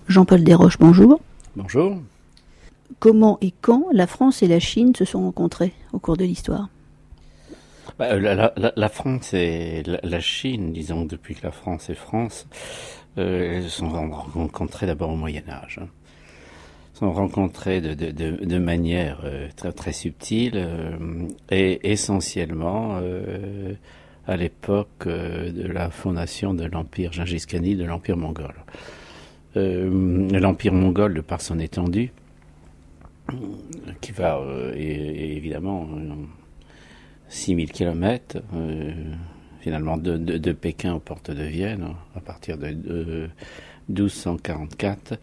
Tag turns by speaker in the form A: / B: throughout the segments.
A: Jean-Paul Desroches, bonjour.
B: Bonjour.
A: Comment et quand la France et la Chine se sont rencontrées au cours de l'histoire?
B: La France et la Chine, disons depuis que la France est France, elles se sont rencontrées d'abord au Moyen-Âge. Elles se sont rencontrées de manière très, très subtile et essentiellement à l'époque de la fondation de l'Empire Gengis-Khani, de l'Empire mongol. L'Empire mongol, de par son étendue, qui va évidemment 6000 km, finalement de Pékin aux portes de Vienne, à partir de 1244,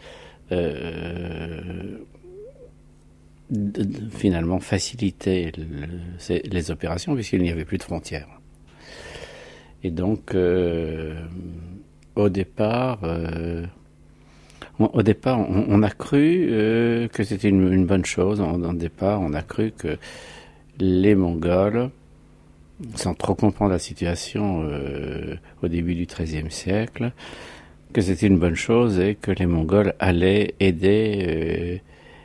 B: finalement faciliter les opérations puisqu'il n'y avait plus de frontières. Et donc, au départ, on a cru que c'était une bonne chose. Au départ, on a cru que les Mongols, sans trop comprendre la situation au début du XIIIe siècle, que c'était une bonne chose et que les Mongols allaient aider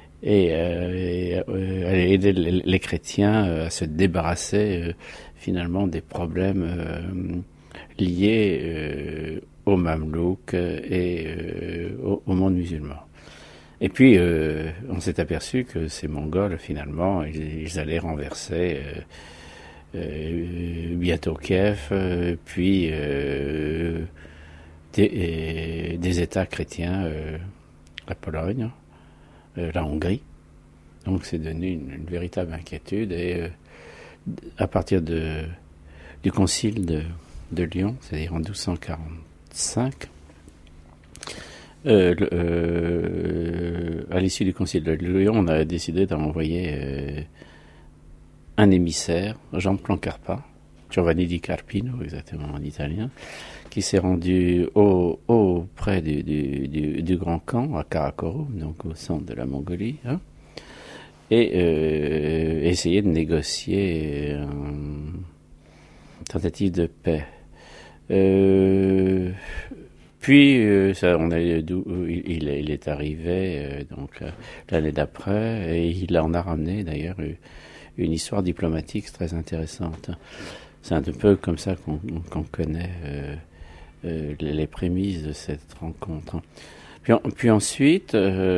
B: les chrétiens à se débarrasser finalement des problèmes liés aux Mamelouks et au monde musulman. Et puis, on s'est aperçu que ces Mongols, finalement, ils allaient renverser bientôt Kiev, puis des États chrétiens, la Pologne, la Hongrie. Donc, c'est devenu une véritable inquiétude. Et à partir du concile de Lyon, c'est-à-dire en 1245, à l'issue du concile de Lyon, on a décidé d'envoyer un émissaire, Jean Plancarpa, Giovanni di Carpino, exactement en italien, qui s'est rendu auprès du Grand Khan, à Karakorum, donc au centre de la Mongolie, et essayer de négocier une tentative de paix. Puis, il est arrivé donc l'année d'après, et il en a ramené d'ailleurs une histoire diplomatique très intéressante. C'est un peu comme ça qu'on connaît les prémices de cette rencontre. Puis ensuite,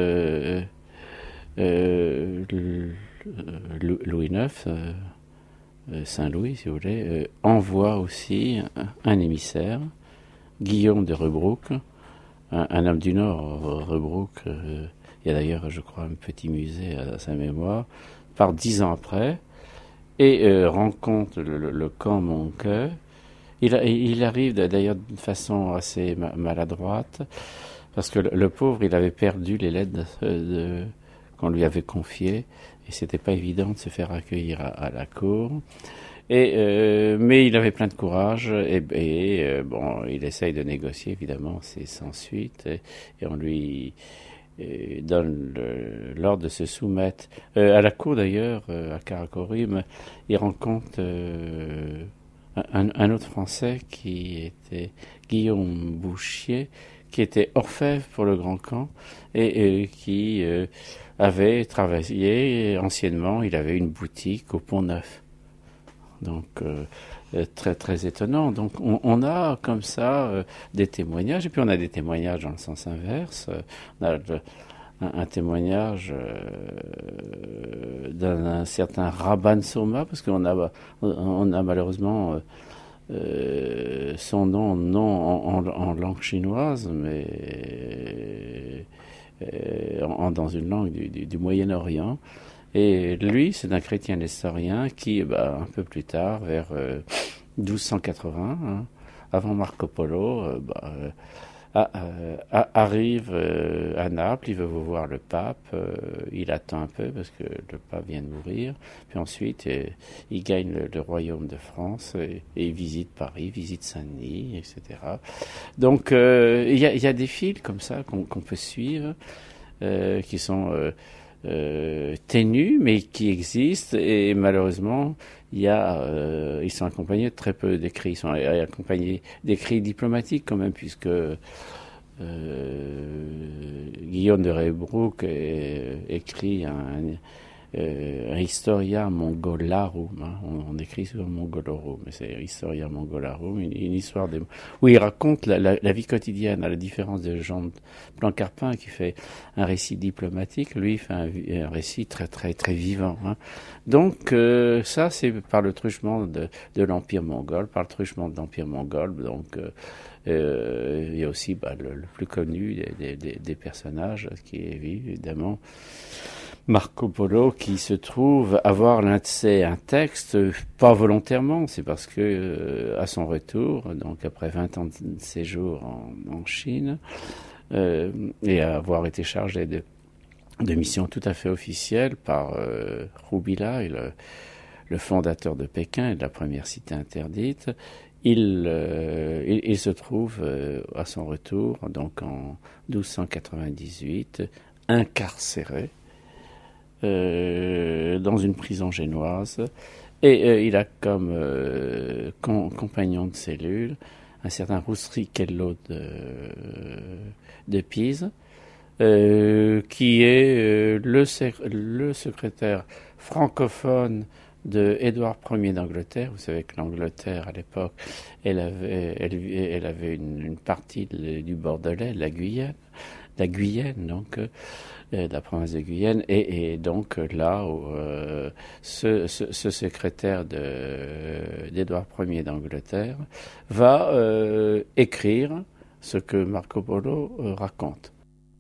B: Louis IX, Saint-Louis, si vous voulez, envoie aussi un émissaire, Guillaume de Rebrouck, un homme du Nord. Rebrouck, il y a d'ailleurs, je crois, un petit musée à sa mémoire, part 10 ans après, et rencontre le camp Monke. Il arrive d'ailleurs d'une façon assez maladroite, parce que le pauvre, il avait perdu les lettres qu'on lui avait confiées, et c'était pas évident de se faire accueillir à la cour. Mais il avait plein de courage et bon, il essaye de négocier, évidemment, c'est sans suite, et on lui donne l'ordre de se soumettre. À la cour d'ailleurs, à Karakorum, il rencontre un autre Français qui était Guillaume Bouchier, qui était orfèvre pour le Grand Khan et qui avait travaillé anciennement. Il avait une boutique au Pont-Neuf. Donc très très étonnant. Donc on a comme ça des témoignages, et puis on a des témoignages dans le sens inverse. On a un témoignage d'un certain Rabban Soma, parce qu'on a malheureusement son nom non en langue chinoise, mais dans une langue du Moyen-Orient. Et lui, c'est un chrétien nestorien qui, un peu plus tard, vers 1280, avant Marco Polo, arrive à Naples. Il veut voir le pape. Il attend un peu parce que le pape vient de mourir. Puis ensuite, il gagne le royaume de France et il visite Paris, visite Saint-Denis, etc. Donc, il y a des fils comme ça qu'on peut suivre, qui sont ténus, mais qui existent, et malheureusement ils sont accompagnés de très peu d'écrits. Ils sont accompagnés d'écrits diplomatiques quand même, puisque Guillaume de Rébrouck écrit un Historia Mongolarum, hein. On écrit sur Mongolorum, mais c'est Historia Mongolarum, une histoire où il raconte la vie quotidienne, à la différence de Jean Blanc-Carpin qui fait un récit diplomatique, lui il fait un récit très très très vivant, hein. Donc ça c'est par le truchement de l'Empire mongol, par le truchement de l'Empire mongol, donc il y a aussi le plus connu des personnages qui est évidemment Marco Polo, qui se trouve avoir l'un de ses un texte, pas volontairement, c'est parce que à son retour, donc après 20 ans de séjour en Chine, et avoir été chargé de missions tout à fait officielles par Roubilai, le fondateur de Pékin et de la première cité interdite, il se trouve à son retour, donc en 1298, incarcéré dans une prison génoise, et il a comme compagnon de cellule un certain Rustrichello de Pise, qui est le secrétaire francophone de Édouard Ier d'Angleterre. Vous savez que l'Angleterre à l'époque, elle avait une partie du Bordelais, la Guyenne, donc la province de Guyenne, et donc là où ce secrétaire d'Édouard Ier d'Angleterre va écrire ce que Marco Polo raconte.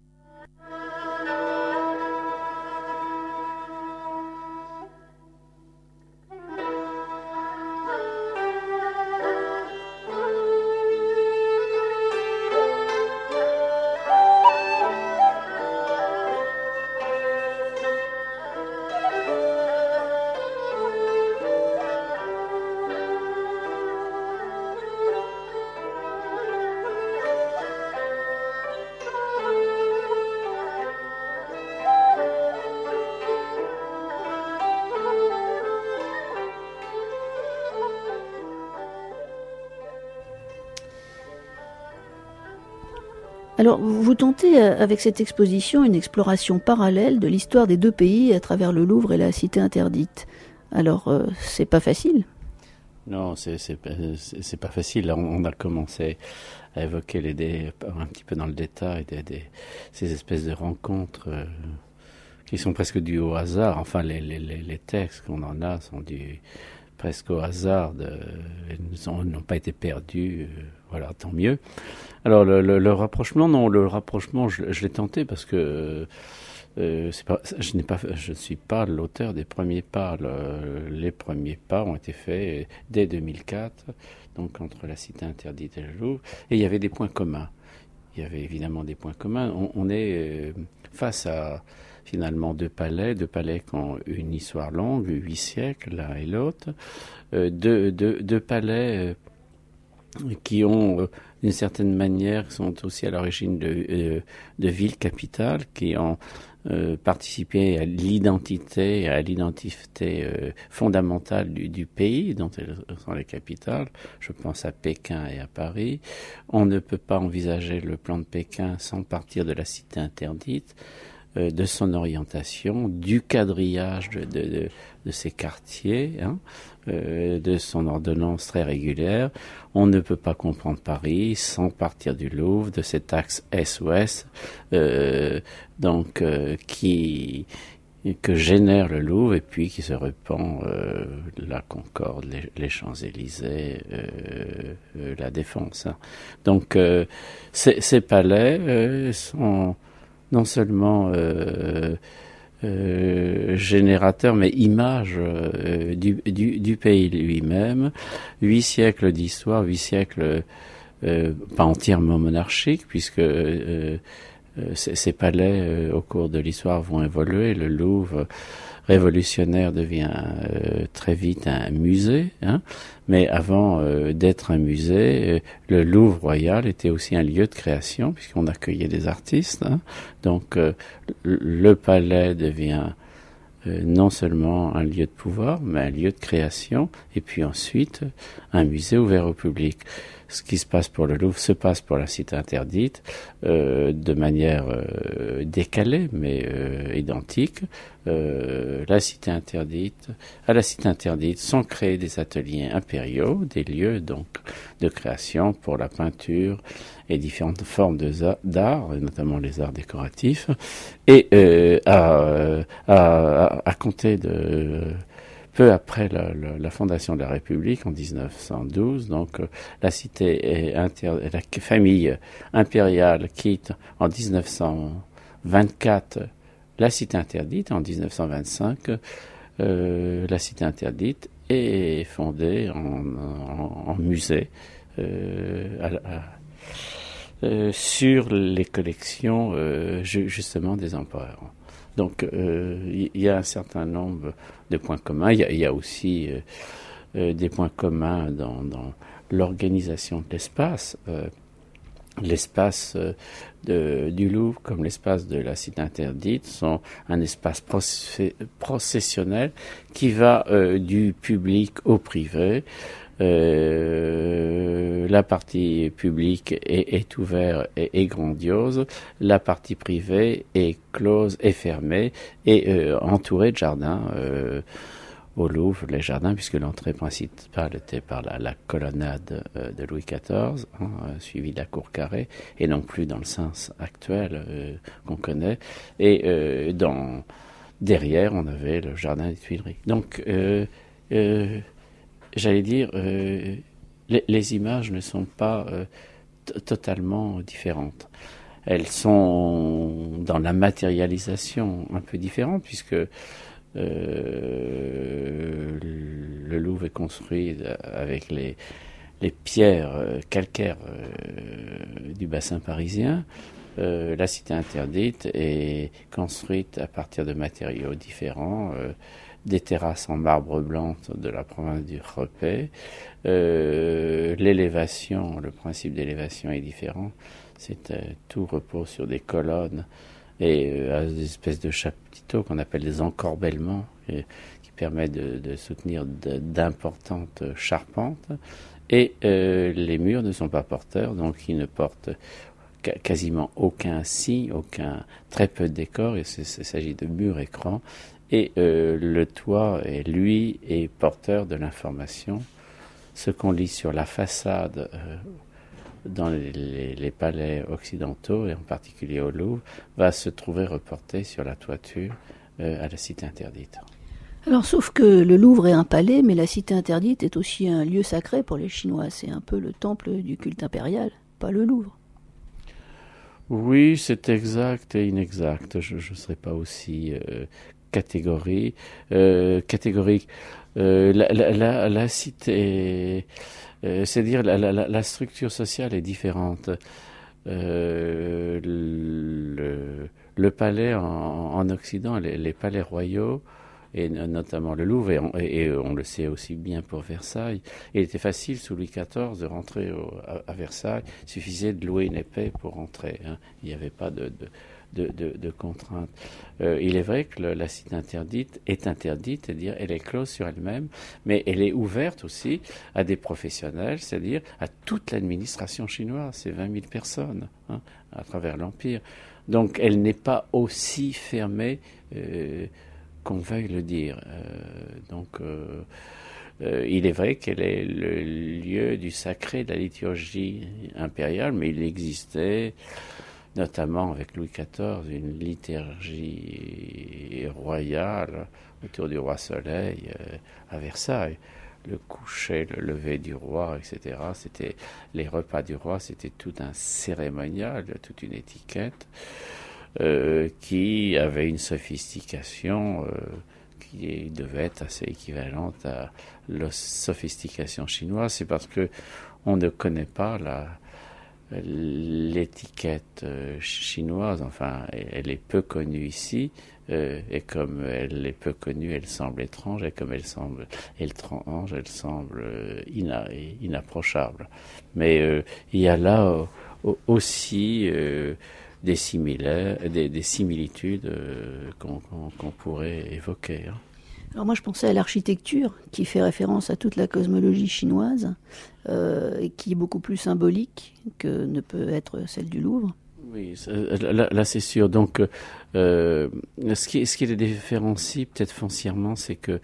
A: Alors, vous tentez avec cette exposition une exploration parallèle de l'histoire des deux pays à travers le Louvre et la Cité interdite. Alors, c'est pas facile.
B: Non, c'est pas facile. Là, on a commencé à évoquer un petit peu dans le détail ces espèces de rencontres qui sont presque dues au hasard. Enfin, les textes qu'on en a sont dus presque au hasard, n'ont pas été perdus, voilà, tant mieux. Alors le rapprochement, non, le rapprochement, je l'ai tenté parce que je ne suis pas l'auteur des premiers pas. Les premiers pas ont été faits dès 2004, donc entre la Cité interdite et le Louvre, et il y avait des points communs. Il y avait évidemment des points communs. On est face à finalement deux palais qui ont une histoire longue, 8 siècles l'un et l'autre, deux palais qui ont d'une certaine manière sont aussi à l'origine de villes capitales qui ont participé à l'identité fondamentale du pays dont elles sont les capitales. Je pense à Pékin et à Paris. On ne peut pas envisager le plan de Pékin sans partir de la Cité interdite, de son orientation, du quadrillage de ses quartiers, hein, de son ordonnance très régulière. On ne peut pas comprendre Paris sans partir du Louvre, de cet axe Est-Ouest, que génère le Louvre et puis qui se répand la Concorde, les Champs-Élysées, la Défense. Hein. Donc ces palais sont non seulement générateur, mais image du pays lui-même. 8 siècles d'histoire, 8 siècles pas entièrement monarchiques, puisque ces palais, au cours de l'histoire, vont évoluer. Le Louvre révolutionnaire devient très vite un musée, hein. Mais avant d'être un musée, le Louvre royal était aussi un lieu de création, puisqu'on accueillait des artistes, hein. Donc le palais devient non seulement un lieu de pouvoir, mais un lieu de création, et puis ensuite un musée ouvert au public. Ce qui se passe pour le Louvre se passe pour la Cité interdite de manière décalés, mais identiques. À la cité interdite sont créés des ateliers impériaux, des lieux donc de création pour la peinture et différentes formes d'art, notamment les arts décoratifs. Et à compter de peu après la fondation de la République en 1912, donc la famille impériale quitte en 1924 la cité interdite. En 1925, la cité interdite est fondée en musée sur les collections justement des empereurs. Donc il y a un certain nombre de points communs. Il y a aussi des points communs dans l'organisation de l'espace. L'espace du Louvre comme l'espace de la cité interdite sont un espace processionnel qui va du public au privé. La partie publique est ouverte et grandiose, la partie privée est close et fermée et entourée de jardins. Au Louvre, les jardins, puisque l'entrée principale était par la colonnade de Louis XIV, suivie de la cour carrée, et non plus dans le sens actuel qu'on connaît. Et derrière, on avait le jardin des Tuileries. Donc, j'allais dire, les images ne sont pas totalement différentes. Elles sont dans la matérialisation un peu différentes, puisque le Louvre est construit avec les pierres calcaires du bassin parisien. La cité interdite est construite à partir de matériaux différents, des terrasses en marbre blanc de la province du Repet. L'élévation, le principe d'élévation est différent. Tout repose sur des colonnes et des espèces de chapiteaux qu'on appelle des encorbellements qui permettent de soutenir d'importantes charpentes. Et les murs ne sont pas porteurs, donc ils ne portent quasiment aucun signe, très peu de décor. Il s'agit de murs écrans. Et le toit, lui, est porteur de l'information. Ce qu'on lit sur la façade dans les palais occidentaux, et en particulier au Louvre, va se trouver reporté sur la toiture à la cité interdite.
A: Alors, sauf que le Louvre est un palais, mais la cité interdite est aussi un lieu sacré pour les Chinois. C'est un peu le temple du culte impérial, pas le Louvre.
B: Oui, c'est exact et inexact. Je ne serais pas aussi catégorique. La cité, c'est-à-dire la structure sociale est différente. Le palais en Occident, les palais royaux, et notamment le Louvre, et on le sait aussi bien pour Versailles, il était facile sous Louis XIV de rentrer à Versailles. Il suffisait de louer une épée pour rentrer. Il n'y avait pas de contraintes. Il est vrai que la cité interdite est interdite, c'est-à-dire elle est close sur elle-même, mais elle est ouverte aussi à des professionnels, c'est-à-dire à toute l'administration chinoise, c'est 20 000 personnes à travers l'Empire. Donc elle n'est pas aussi fermée qu'on veuille le dire. Il est vrai qu'elle est le lieu du sacré de la liturgie impériale, mais il existait notamment avec Louis XIV, une liturgie royale autour du roi Soleil à Versailles. Le coucher, le lever du roi, etc. C'était les repas du roi, c'était tout un cérémonial, toute une étiquette qui avait une sophistication qui devait être assez équivalente à la sophistication chinoise. C'est parce que on ne connaît pas l'étiquette chinoise, enfin, elle est peu connue ici, et comme elle est peu connue, elle semble étrange, et comme elle semble étrange, elle semble inapprochable. Mais il y a là aussi des similitudes qu'on pourrait évoquer.
A: Alors moi je pensais à l'architecture qui fait référence à toute la cosmologie chinoise et qui est beaucoup plus symbolique que ne peut être celle du Louvre.
B: Oui, là, c'est sûr. Donc, ce qui les différencie peut-être foncièrement, c'est que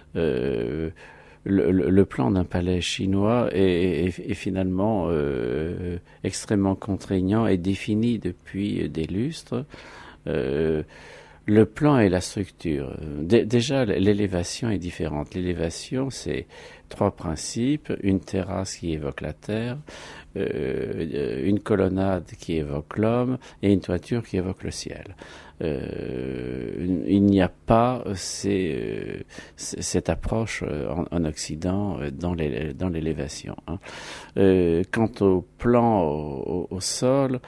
B: le plan d'un palais chinois est finalement extrêmement contraignant et défini depuis des lustres. Euh, le plan et la structure. Déjà, l'élévation est différente. L'élévation, c'est trois principes. Une terrasse qui évoque la terre, une colonnade qui évoque l'homme et une toiture qui évoque le ciel. Il n'y a pas cette approche en Occident dans l'élévation. Hein. Quant au plan au sol,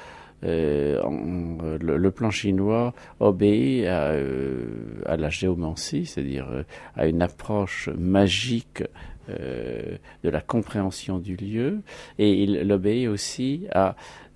B: le plan chinois obéit à la géomancie, c'est-à-dire à une approche magique de la compréhension du lieu, et il obéit aussi à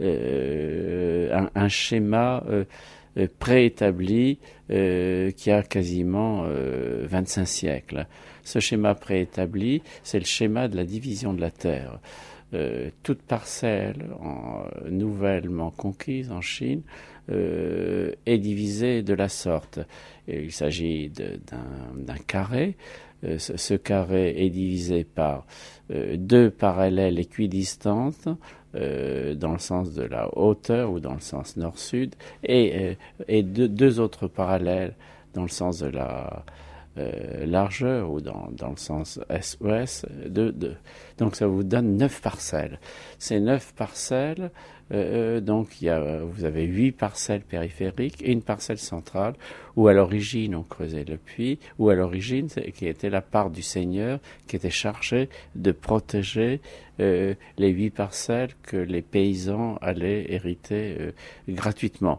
B: un schéma préétabli qui a quasiment 25 siècles. Ce schéma préétabli, c'est le schéma de la division de la terre. Toute parcelle nouvellement conquise en Chine est divisée de la sorte. Il s'agit d'un carré. Ce carré est divisé par deux parallèles équidistantes dans le sens de la hauteur ou dans le sens nord-sud et deux autres parallèles dans le sens de la largeur ou dans le sens est-ouest. Donc ça vous donne 9 parcelles. Ces 9 parcelles, donc vous avez 8 parcelles périphériques et une parcelle centrale où à l'origine on creusait le puits, où à l'origine qui était la part du seigneur qui était chargé de protéger les 8 parcelles que les paysans allaient hériter gratuitement.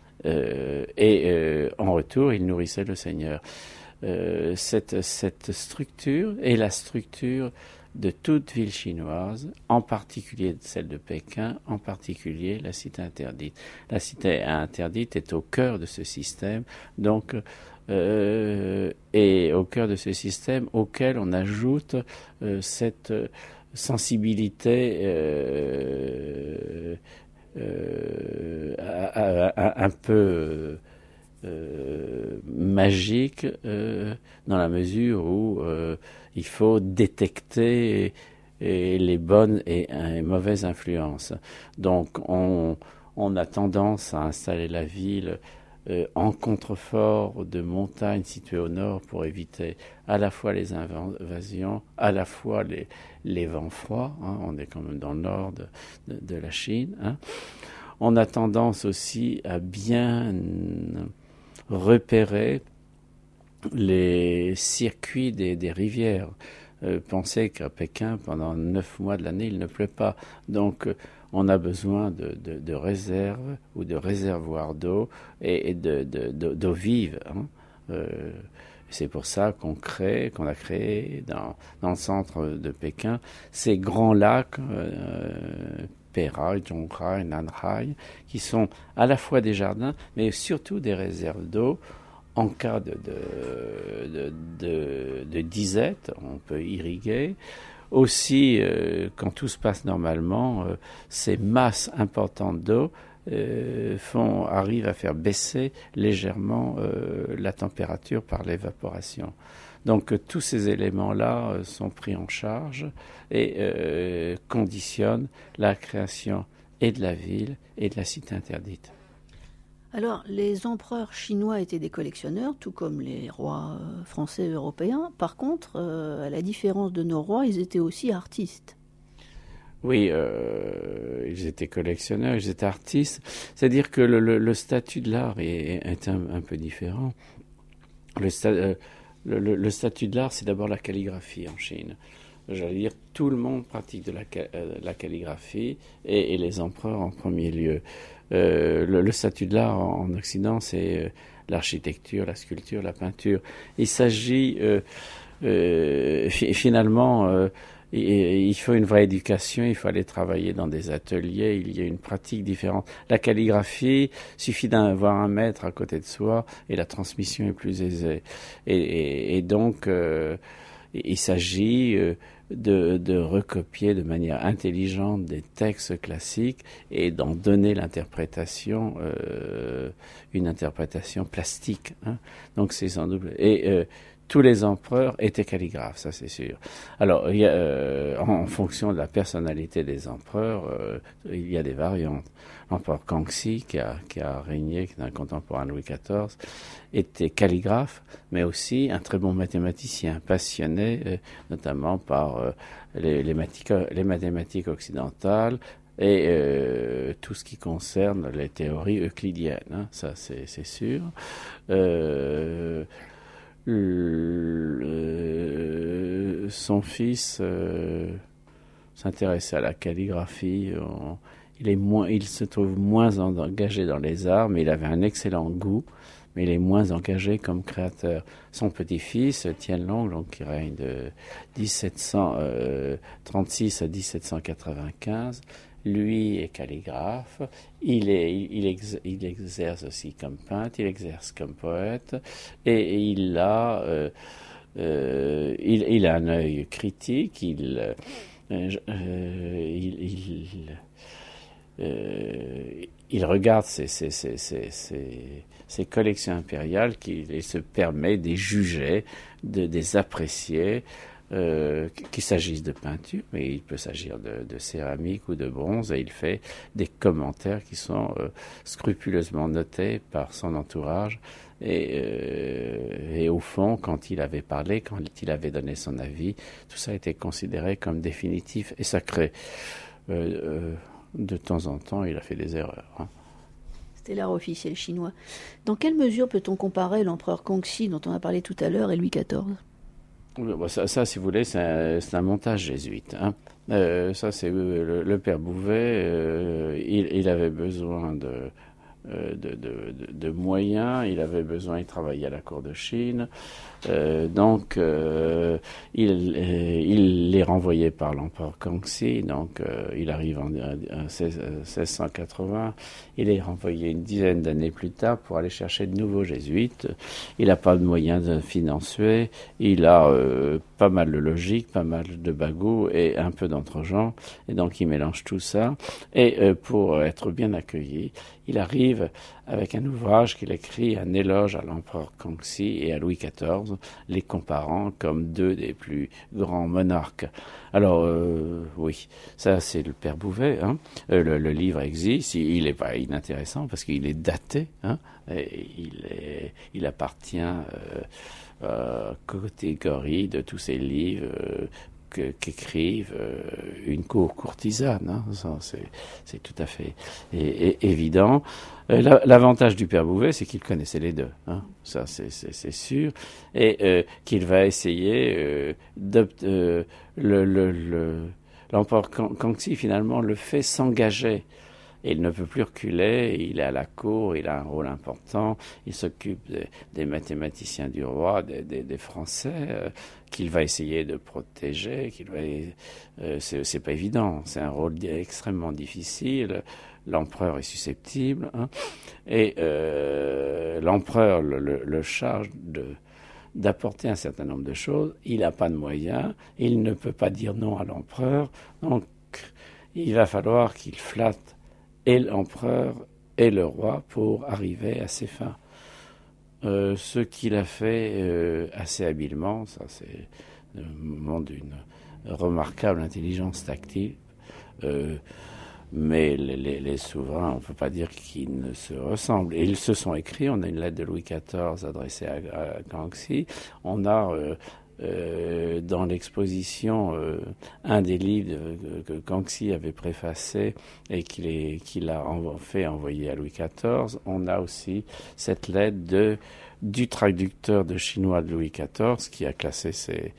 B: En retour, ils nourrissaient le seigneur. Cette structure est la structure de toute ville chinoise, en particulier celle de Pékin, en particulier la cité interdite. La cité interdite est au cœur de ce système, donc et au cœur de ce système auquel on ajoute cette sensibilité un peu magique dans la mesure où il faut détecter les bonnes et mauvaises influences. Donc on a tendance à installer la ville en contrefort de montagnes situées au nord pour éviter à la fois les invasions, à la fois les vents froids. Hein, on est quand même dans le nord de la Chine. Hein. On a tendance aussi à bien repérer les circuits des rivières. Pensez qu'à Pékin, pendant 9 mois de l'année, il ne pleut pas. Donc, on a besoin de réserves ou de réservoirs d'eau et d'eau vive. Hein. C'est pour ça qu'on a créé dans le centre de Pékin ces grands lacs Peihai, Zhonghai, Nanhai, qui sont à la fois des jardins, mais surtout des réserves d'eau. En cas de disette, on peut irriguer. Aussi, quand tout se passe normalement, ces masses importantes d'eau arrivent à faire baisser légèrement la température par l'évaporation. Donc tous ces éléments-là sont pris en charge et conditionnent la création et de la ville et de la cité interdite.
A: Alors, les empereurs chinois étaient des collectionneurs, tout comme les rois français et européens. Par contre, à la différence de nos rois, ils étaient aussi artistes.
B: Oui, ils étaient collectionneurs, ils étaient artistes. C'est-à-dire que le statut de l'art est un peu différent. Le statut de l'art, c'est d'abord la calligraphie en Chine. J'allais dire, tout le monde pratique de la calligraphie et les empereurs en premier lieu. Le statut de l'art en Occident, c'est l'architecture, la sculpture, la peinture. Il s'agit finalement, il faut une vraie éducation, il faut aller travailler dans des ateliers, il y a une pratique différente. La calligraphie, suffit d'avoir un maître à côté de soi et la transmission est plus aisée. Et donc, il s'agit de recopier de manière intelligente des textes classiques et d'en donner l'interprétation, une interprétation plastique. Hein. Donc c'est sans doute... tous les empereurs étaient calligraphes, ça c'est sûr. Alors, en fonction de la personnalité des empereurs, il y a des variantes. L'empereur Kangxi, qui a régné, qui est un contemporain de Louis XIV, était calligraphe, mais aussi un très bon mathématicien, passionné notamment par les mathématiques occidentales et tout ce qui concerne les théories euclidiennes. Hein, ça c'est sûr. Son fils s'intéressait à la calligraphie. Il se trouve moins engagé dans les arts, mais il avait un excellent goût, mais il est moins engagé comme créateur. Son petit-fils, Tianlong, donc, qui règne de 1736 à 1795, lui est calligraphe, il exerce aussi comme peintre, il exerce comme poète, et il a un œil critique, il regarde ses collections impériales qu'il se permet de les juger, de les apprécier, qu'il s'agisse de peinture, mais il peut s'agir de céramique ou de bronze, et il fait des commentaires qui sont scrupuleusement notés par son entourage. Et au fond, quand il avait parlé, quand il avait donné son avis, tout ça était considéré comme définitif et sacré. De temps en temps, il a fait des erreurs. Hein.
A: C'était l'art officiel chinois. Dans quelle mesure peut-on comparer l'empereur Kangxi, dont on a parlé tout à l'heure, et Louis XIV ?
B: Ça, si vous voulez, c'est un montage jésuite. Hein. Ça, c'est le père Bouvet. Il avait besoin de moyens, il avait besoin, il travaillait à la cour de Chine, donc il est renvoyé par l'empereur Kangxi, donc il arrive en 1680, il est renvoyé une dizaine d'années plus tard pour aller chercher de nouveaux jésuites. Il n'a pas de moyens financiers, il a pas mal de logique, pas mal de bagou et un peu d'entre-gens, et donc il mélange tout ça, et pour être bien accueilli, il arrive avec un ouvrage qu'il écrit, un éloge à l'empereur Kangxi et à Louis XIV, les comparant comme deux des plus grands monarques. Alors, oui, ça c'est le père Bouvet. Hein. Le livre existe, il n'est pas inintéressant parce qu'il est daté. Hein, et il appartient catégorie de tous ces livres qu'écrivent une courtisane. Hein. C'est tout à fait évident. L'avantage du père Bouvet, c'est qu'il connaissait les deux. Hein. Ça, c'est sûr. Et qu'il va essayer l'empereur Kangxi, finalement, le fait s'engager. Et il ne peut plus reculer, il est à la cour, il a un rôle important, il s'occupe des mathématiciens du roi, des Français, qu'il va essayer de protéger, c'est pas évident, c'est un rôle extrêmement difficile, l'empereur est susceptible, hein, et l'empereur le charge d'apporter un certain nombre de choses, il n'a pas de moyens, il ne peut pas dire non à l'empereur, donc il va falloir qu'il flatte et l'empereur et le roi pour arriver à ses fins. Ce qu'il a fait assez habilement, ça c'est le moment d'une remarquable intelligence tactile, mais les souverains, on ne peut pas dire qu'ils ne se ressemblent. Et ils se sont écrits, on a une lettre de Louis XIV adressée à Kangxi, on a... dans l'exposition, un des livres que Kangxi avait préfacé et qu'il a fait envoyer à Louis XIV, on a aussi cette lettre du traducteur de chinois de Louis XIV qui a classé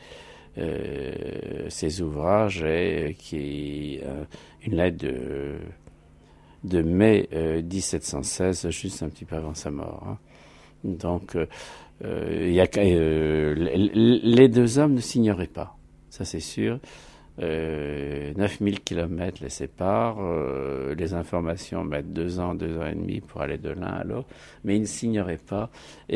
B: ses ouvrages et qui est une lettre de mai 1716, juste un petit peu avant sa mort. Hein. Donc, les deux hommes ne s'ignoraient pas, ça c'est sûr. 9000 kilomètres les séparent. Les informations mettent 2 ans, 2 ans et demi pour aller de l'un à l'autre. Mais ils ne signeraient pas.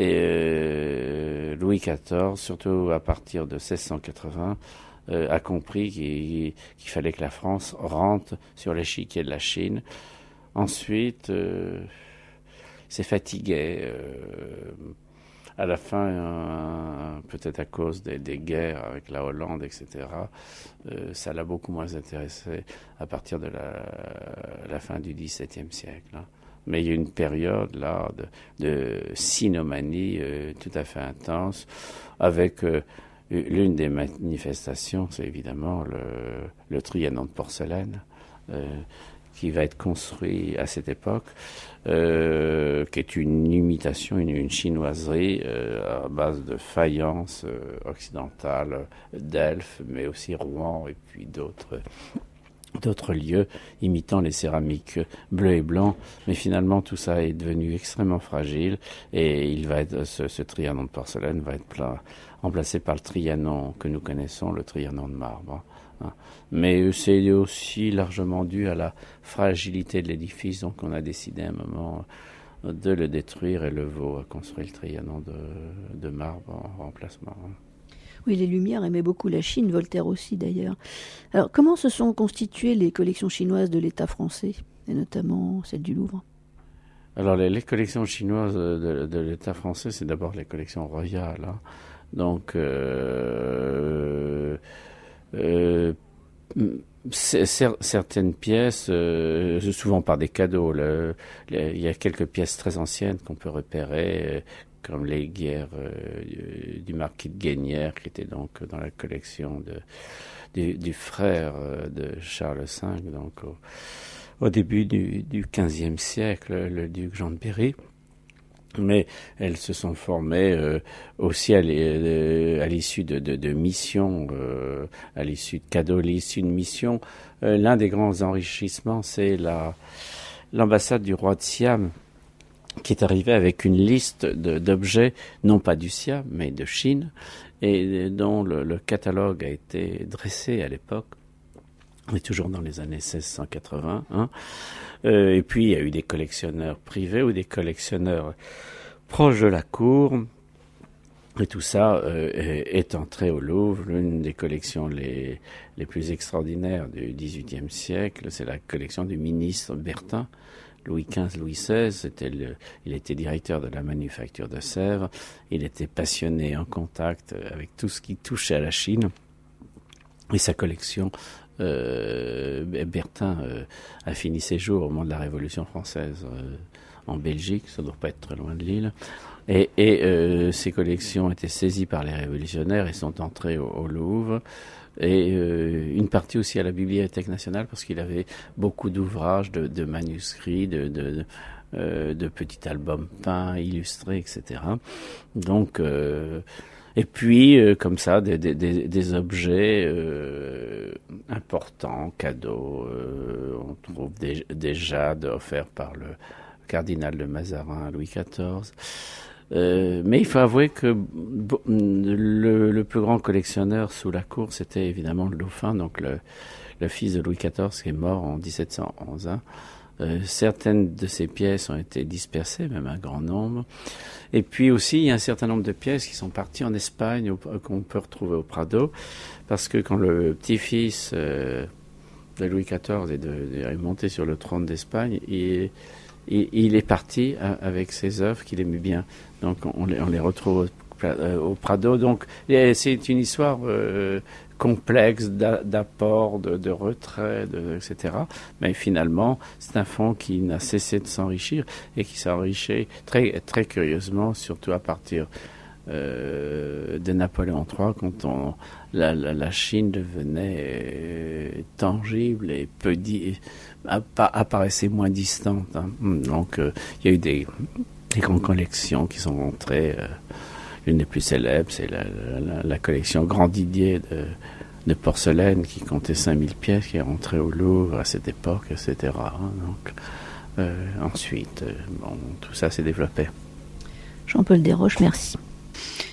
B: Et Louis XIV, surtout à partir de 1680, a compris qu'il fallait que la France rentre sur l'échiquier de la Chine. Ensuite, il s'est fatigué. À la fin, peut-être à cause des guerres avec la Hollande, etc., ça l'a beaucoup moins intéressé à partir de la fin du XVIIe siècle. Hein. Mais il y a une période là de sinomanie tout à fait intense, avec l'une des manifestations, c'est évidemment le Trianon de porcelaine, qui va être construit à cette époque, qui est une imitation, une chinoiserie à base de faïence occidentale d'Elfe, mais aussi Rouen et puis d'autres lieux imitant les céramiques bleues et blancs, mais finalement tout ça est devenu extrêmement fragile et il va être, ce Trianon de porcelaine va être remplacé par le Trianon que nous connaissons, le Trianon de marbre. Mais c'est aussi largement dû à la fragilité de l'édifice, donc on a décidé à un moment de le détruire et Levaux a construit le Trianon de marbre en remplacement.
A: Oui, les Lumières aimaient beaucoup la Chine, Voltaire aussi d'ailleurs. Alors, comment se sont constituées les collections chinoises de l'État français, et notamment celle du Louvre ?
B: Alors, les collections chinoises de l'État français, c'est d'abord les collections royales. Hein. Donc, certaines pièces, souvent par des cadeaux. Il y a quelques pièces très anciennes qu'on peut repérer, comme les guerres du marquis de Guenièvre, qui était donc dans la collection du frère de Charles V, donc au début du XVe siècle, le duc Jean de Berry. Mais elles se sont formées aussi à l'issue de missions, à l'issue de cadeaux, à l'issue de missions. L'un des grands enrichissements, c'est l'ambassade du roi de Siam, qui est arrivée avec une liste d'objets, non pas du Siam, mais de Chine, et dont le catalogue a été dressé à l'époque. On est toujours dans les années 1680. Hein. Et puis, il y a eu des collectionneurs privés ou des collectionneurs proches de la cour. Et tout ça est entré au Louvre. L'une des collections les plus extraordinaires du XVIIIe siècle, c'est la collection du ministre Bertin, Louis XV, Louis XVI. Il était directeur de la manufacture de Sèvres. Il était passionné, en contact avec tout ce qui touchait à la Chine. Et sa collection... Bertin a fini ses jours au moment de la Révolution française en Belgique, ça ne doit pas être très loin de Lille, et ces collections étaient saisies par les révolutionnaires et sont entrées au Louvre, et une partie aussi à la Bibliothèque nationale, parce qu'il avait beaucoup d'ouvrages, de manuscrits, de petits albums peints, illustrés, etc. Donc... et puis, comme ça, des objets importants, cadeaux. On trouve des jades offerts par le cardinal de Mazarin à Louis XIV. Mais il faut avouer que le plus grand collectionneur sous la cour, c'était évidemment le dauphin, donc le fils de Louis XIV, qui est mort en 1711. Hein. Certaines de ces pièces ont été dispersées, même un grand nombre. Et puis aussi, il y a un certain nombre de pièces qui sont parties en Espagne, qu'on peut retrouver au Prado, parce que quand le petit-fils de Louis XIV est monté sur le trône d'Espagne, il est parti avec ses œuvres qu'il aimait bien. Donc on les retrouve au Prado. Donc c'est une histoire complexe d'apport, de retrait, etc. Mais finalement, c'est un fonds qui n'a cessé de s'enrichir et qui s'enrichit très, très curieusement, surtout à partir de Napoléon III, quand la Chine devenait tangible et apparaissait moins distante. Hein. Donc, il y a eu des grandes collections qui sont rentrées. L'une des plus célèbres, c'est la collection Grand Didier de porcelaine qui comptait 5000 pièces, qui est rentrée au Louvre à cette époque, etc. Donc, ensuite, tout ça s'est développé.
A: Jean-Paul Desroches, merci.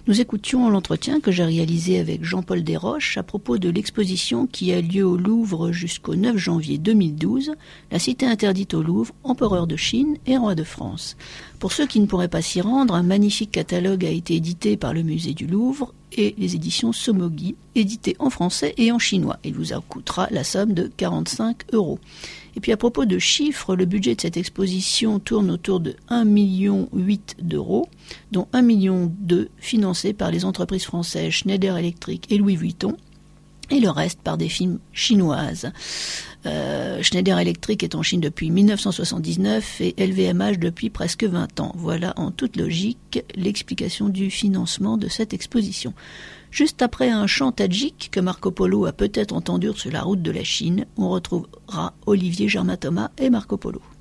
A: Nous écoutions l'entretien que j'ai réalisé avec Jean-Paul Desroches à propos de l'exposition qui a lieu au Louvre jusqu'au 9 janvier 2012, La cité interdite au Louvre, empereur de Chine et roi de France. Pour ceux qui ne pourraient pas s'y rendre, un magnifique catalogue a été édité par le musée du Louvre et les éditions Somogi, édité en français et en chinois. Il vous en coûtera la somme de 45 €. Et puis à propos de chiffres, le budget de cette exposition tourne autour de 1,8 million d'euros, dont 1,2 million financés par les entreprises françaises Schneider Electric et Louis Vuitton, et le reste par des films chinoises. Schneider Electric est en Chine depuis 1979 et LVMH depuis presque 20 ans. Voilà en toute logique l'explication du financement de cette exposition. Juste après un chant tadjik que Marco Polo a peut-être entendu sur la route de la Chine, on retrouvera Olivier Germain-Thomas et Marco Polo.